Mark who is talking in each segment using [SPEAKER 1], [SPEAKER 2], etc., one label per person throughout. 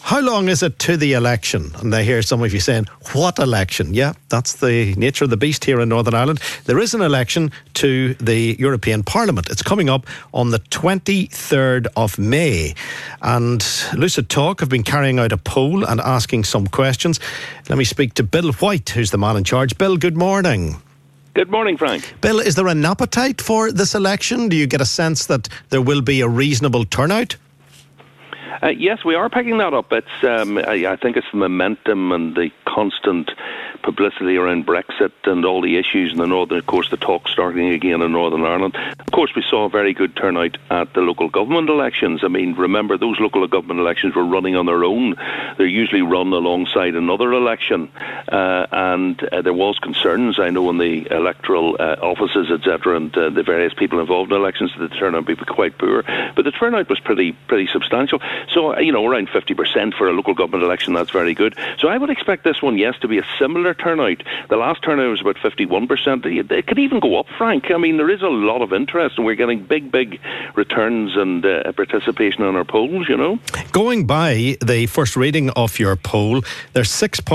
[SPEAKER 1] How long is it to the election? And I hear some of you saying, what election? Yeah, that's the nature of the beast here in Northern Ireland. There is an election to the European Parliament. It's coming up on the 23rd of May. And Lucid Talk have been carrying out a poll and asking some questions. Let me speak to Bill White, who's the man in charge. Bill, good morning.
[SPEAKER 2] Good morning, Frank.
[SPEAKER 1] Bill, is there an appetite for this election? Do you get a sense that there will be a reasonable turnout?
[SPEAKER 2] Yes, we are picking that up. It's I think it's the momentum and the constant publicity around Brexit and all the issues in the northern, of course, the talk starting again in Northern Ireland. Of course, we saw a very good turnout at the local government elections. I mean, remember, those local government elections were running on their own. They're usually run alongside another election. And there was concerns, I know, in the electoral offices, etc., and the various people involved in elections, that the turnout would be quite poor. But the turnout was pretty substantial. So, around 50% for a local government election, that's very good. So I would expect this one, yes, to be a similar turnout. The last turnout was about 51%. It could even go up, Frank. I mean, there is a lot of interest, and we're getting big returns and participation on our polls,
[SPEAKER 1] Going by the first reading of your poll, there's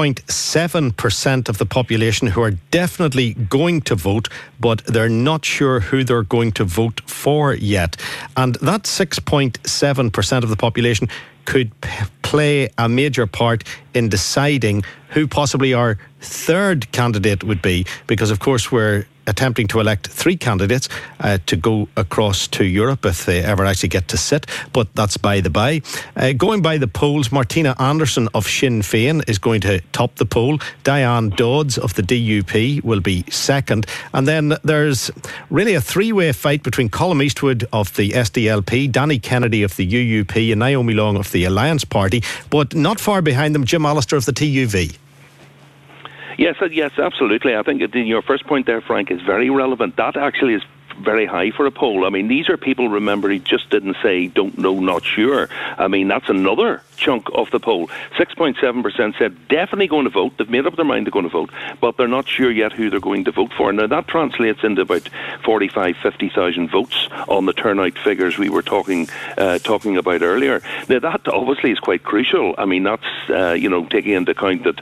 [SPEAKER 1] 6.7% of the population who are definitely going to vote, but they're not sure who they're going to vote for yet. And that 6.7% of the population could play a major part in deciding who possibly our third candidate would be, because of course we're attempting to elect three candidates to go across to Europe if they ever actually get to sit, but that's by the by. Going by the polls, Martina Anderson of Sinn Féin is going to top the poll. Diane Dodds of the DUP will be second, and then there's really a three-way fight between Colm Eastwood of the SDLP, Danny Kennedy of the UUP and Naomi Long of the Alliance Party, but not far behind them, Jim Allister of the TUV.
[SPEAKER 2] Yes, absolutely. I think your first point there, Frank, is very relevant. That actually is very high for a poll. I mean, these are people, remember, he just didn't say don't know, not sure. I mean, that's another chunk of the poll. 6.7% said definitely going to vote. They've made up their mind they're going to vote, but they're not sure yet who they're going to vote for. Now, that translates into about 50,000 votes on the turnout figures we were talking about earlier. Now, that obviously is quite crucial. I mean, that's, taking into account that,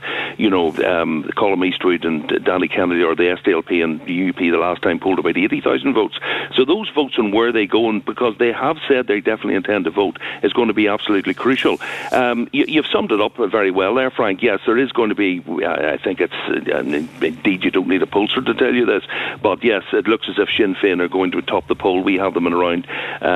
[SPEAKER 2] Colm Eastwood and Danny Kennedy, or the SDLP and the UP, the last time polled about 80,000 votes. So those votes and where they go, and because they have said they definitely intend to vote, is going to be absolutely crucial. You've summed it up very well there, Frank. Yes, there is going to be, I think it's, indeed you don't need a pollster to tell you this, but yes, it looks as if Sinn Féin are going to top the poll. We have them in around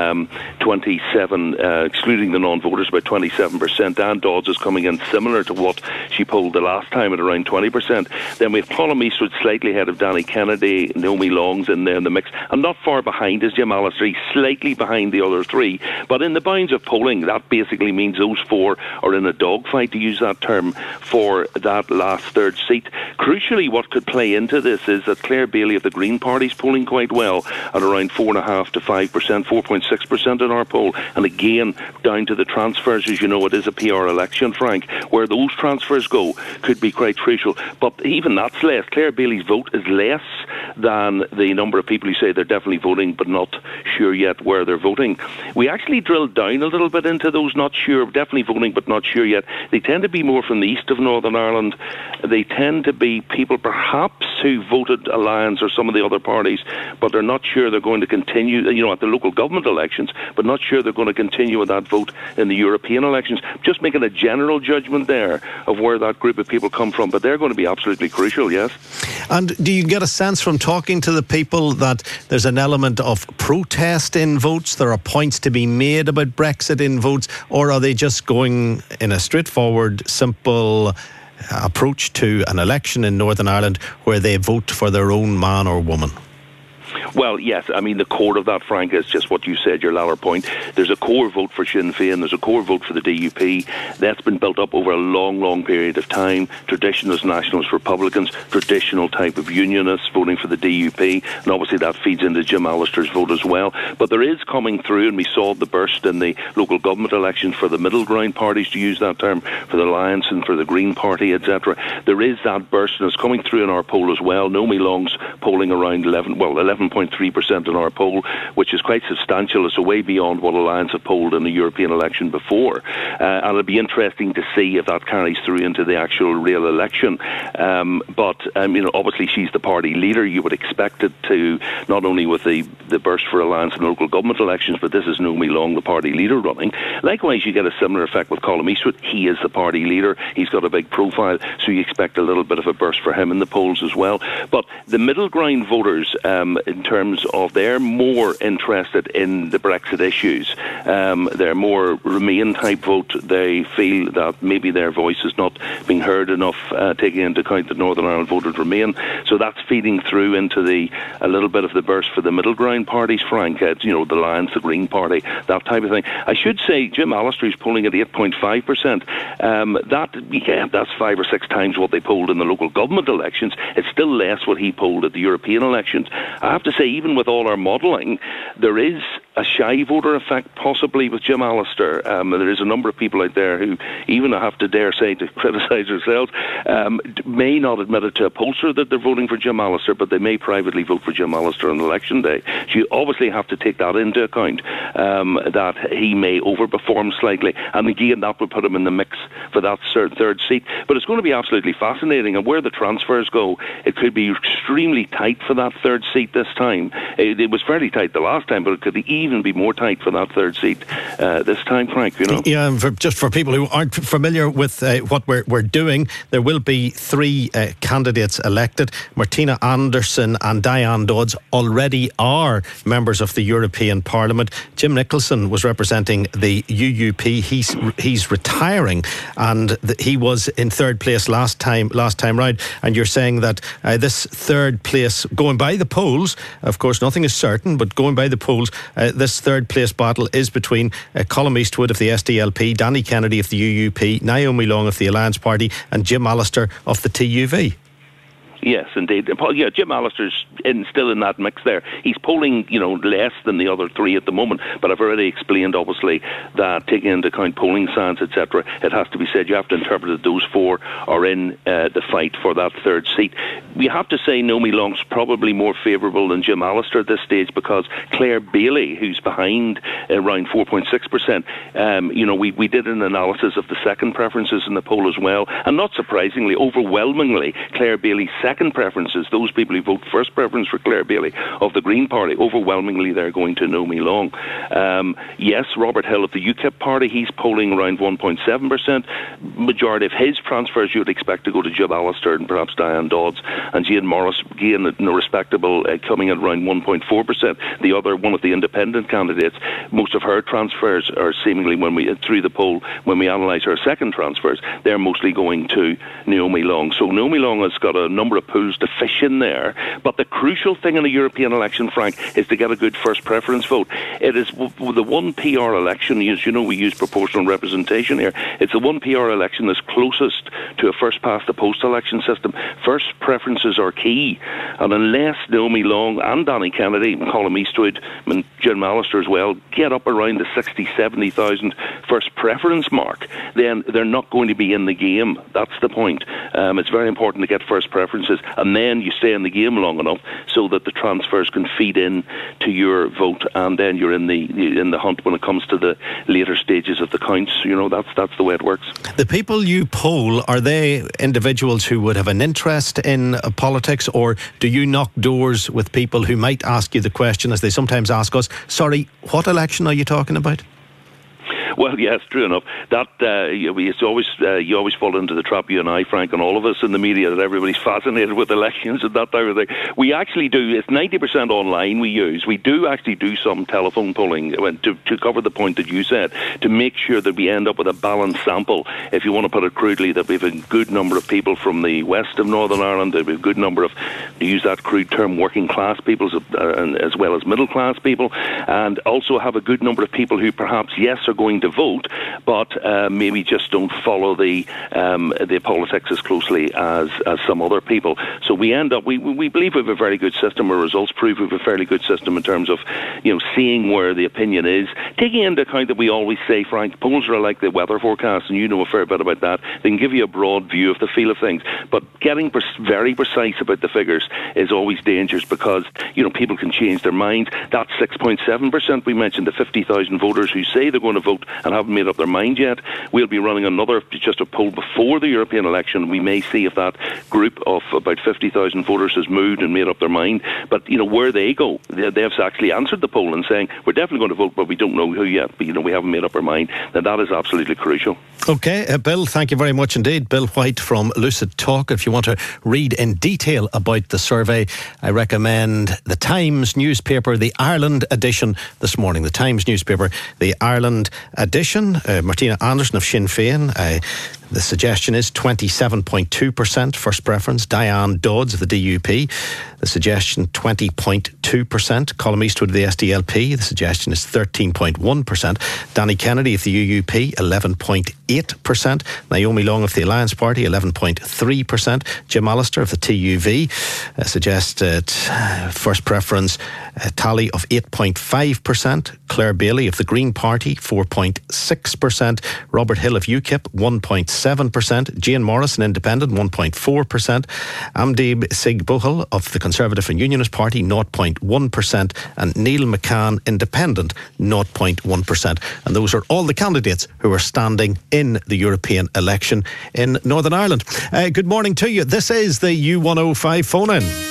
[SPEAKER 2] 27, excluding the non-voters, about 27%. Ann Dodds is coming in similar to what she polled the last time at around 20%. Then we have Colm Eastwood slightly ahead of Danny Kennedy, Naomi Long's in there in the mix, and not far behind is Jim Allister. He's slightly behind the other three, but in the bounds of polling, that basically means those four are in a dogfight, to use that term, for that last third seat. Crucially, what could play into this is that Claire Bailey of the Green Party is polling quite well at around 4.5% to 5%, 4.6% in our poll, and again, down to the transfers. As you know, it is a PR election, Frank. Where those transfers go could be quite crucial, but even that's less. Claire Bailey's vote is less than the number of people who say they're definitely voting but not sure yet where they're voting. We actually drilled down a little bit into those not sure, definitely voting but not sure yet. They tend to be more from the east of Northern Ireland. They tend to be people perhaps who voted Alliance or some of the other parties, but they're not sure they're going to continue, at the local government elections, but not sure they're going to continue with that vote in the European elections. Just making a general judgment there of where that group of people come from, but they're going to be absolutely crucial, yes.
[SPEAKER 1] And do you get a sense from talking to the people that there's an element of protest in votes? There are points to be made about Brexit in votes, or are they just going in a straightforward, simple approach to an election in Northern Ireland where they vote for their own man or woman?
[SPEAKER 2] Well, yes, I mean, the core of that, Frank, is just what you said, your latter point. There's a core vote for Sinn Féin, there's a core vote for the DUP. That's been built up over a long period of time. Traditionalist nationalist Republicans, traditional type of unionists voting for the DUP, and obviously that feeds into Jim Allister's vote as well. But there is coming through, and we saw the burst in the local government elections for the middle ground parties, to use that term, for the Alliance and for the Green Party, etc. There is that burst, and it's coming through in our poll as well. Naomi Long's polling around 11.6%. 6.3% in our poll, which is quite substantial. It's way beyond what Alliance have polled in the European election before. And it'll be interesting to see if that carries through into the actual real election. But obviously she's the party leader. You would expect it to, not only with the burst for Alliance in local government elections, but this is Naomi Long, the party leader, running. Likewise, you get a similar effect with Colm Eastwood. He is the party leader. He's got a big profile, so you expect a little bit of a burst for him in the polls as well. But the middle ground voters, in terms of, they're more interested in the Brexit issues. They're more Remain type vote. They feel that maybe their voice is not being heard enough, taking into account that Northern Ireland voted Remain. So that's feeding through into a little bit of the burst for the middle ground parties, Frank. The Alliance, the Green Party, that type of thing. I should say Jim Allister is polling at 8.5%. That's 5 or 6 times what they polled in the local government elections. It's still less what he polled at the European elections. I have to say, even with all our modelling, there is a shy voter effect possibly with Jim Allister. There is a number of people out there who, even I have to dare say to criticise themselves, may not admit it to a pollster that they're voting for Jim Allister, but they may privately vote for Jim Allister on election day. So you obviously have to take that into account, that he may overperform slightly. And again, that would put him in the mix for that third seat. But it's going to be absolutely fascinating. And where the transfers go, it could be extremely tight for that third seat this time. It was fairly tight the last time, but it could even be more tight for that third seat this time, Frank.
[SPEAKER 1] Yeah, just for people who aren't familiar with what we're doing, there will be 3 candidates elected. Martina Anderson and Diane Dodds already are members of the European Parliament. Jim Nicholson was representing the UUP. He's retiring, and he was in third place last time round. And you're saying that this third place, going by the polls, of course nothing is certain, but going by the polls, this third place battle is between Colm Eastwood of the SDLP, Danny Kennedy of the UUP, Naomi Long of the Alliance Party, and Jim Allister of the TUV.
[SPEAKER 2] Yes, indeed. Yeah, Jim Allister's still in that mix there. He's polling, less than the other 3 at the moment, but I've already explained, obviously, that taking into account polling science, etc., it has to be said you have to interpret that those 4 are in the fight for that third seat. We have to say Naomi Long's probably more favourable than Jim Allister at this stage, because Claire Bailey, who's behind around 4.6%, we did an analysis of the second preferences in the poll as well, and not surprisingly, overwhelmingly, Claire Bailey's second preferences, those people who vote first preference for Claire Bailey of the Green Party, overwhelmingly they're going to Naomi Long. Yes, Robert Hill of the UKIP party, he's polling around 1.7%. Majority of his transfers you would expect to go to Jim Allister and perhaps Diane Dodds, and Jane Morris, again, respectable, coming at around 1.4%. The other, one of the independent candidates, most of her transfers are seemingly, through the poll, when we analyse her second transfers, they're mostly going to Naomi Long. So Naomi Long has got a number of pools to fish in there, but the crucial thing in a European election, Frank, is to get a good first preference vote. It is the one PR election, as you know, we use proportional representation here. It's the one PR election that's closest to a first past the post election system. First preferences are key, and unless Naomi Long and Danny Kennedy and Colm Eastwood and Jim Allister as well get up around the 60,000-70,000 first preference mark, then they're not going to be in the game. That's the point. It's very important to get first preferences, and then you stay in the game long enough so that the transfers can feed in to your vote, and then you're in the hunt when it comes to the later stages of the counts. That's the way it works.
[SPEAKER 1] The people you poll, are they individuals who would have an interest in politics, or do you knock doors with people who might ask you the question, as they sometimes ask us, sorry, what election are you talking about?
[SPEAKER 2] Well, yes, true enough. That you always fall into the trap, you and I, Frank, and all of us in the media, that everybody's fascinated with elections and that type of thing. We actually do. It's 90% online we use. We do actually do some telephone polling to cover the point that you said, to make sure that we end up with a balanced sample. If you want to put it crudely, that we have a good number of people from the west of Northern Ireland, that we have a good number of, to use that crude term, working class people, as well as middle class people, and also have a good number of people who perhaps, yes, are going to to vote, but maybe just don't follow the politics as closely as some other people. So we end up, we believe we have a very good system. Our results prove we have a fairly good system in terms of, seeing where the opinion is, taking into account that we always say, Frank, polls are like the weather forecast, and you know a fair bit about that. They can give you a broad view of the feel of things, but getting very precise about the figures is always dangerous because, people can change their minds. That 6.7% we mentioned, the 50,000 voters who say they're going to vote and haven't made up their mind yet. We'll be running just a poll before the European election. We may see if that group of about 50,000 voters has moved and made up their mind. But, where they go, they've actually answered the poll and saying, we're definitely going to vote, but we don't know who yet. But, we haven't made up our mind. Then that is absolutely crucial.
[SPEAKER 1] OK, Bill, thank you very much indeed. Bill White from Lucid Talk. If you want to read in detail about the survey, I recommend the Times newspaper, the Ireland edition this morning. The Times newspaper, the Ireland edition. Martina Anderson of Sinn Féin. The suggestion is 27.2% first preference. Diane Dodds of the DUP. The suggestion 20.2%. Colm Eastwood of the SDLP. The suggestion is 13.1%. Danny Kennedy of the UUP 11.8%. Naomi Long of the Alliance Party 11.3%. Jim Allister of the TUV suggested first preference tally of 8.5%. Claire Bailey of the Green Party 4.6%. Robert Hill of UKIP 1.7%. Jane Morris, an independent, 1.4%. Amdeeb Singh Bohal of the Conservative and Unionist Party 0.1%. And Neil McCann, independent, 0.1%. And those are all the candidates who are standing in the European election in Northern Ireland. Good morning to you. This is the U105 phone-in.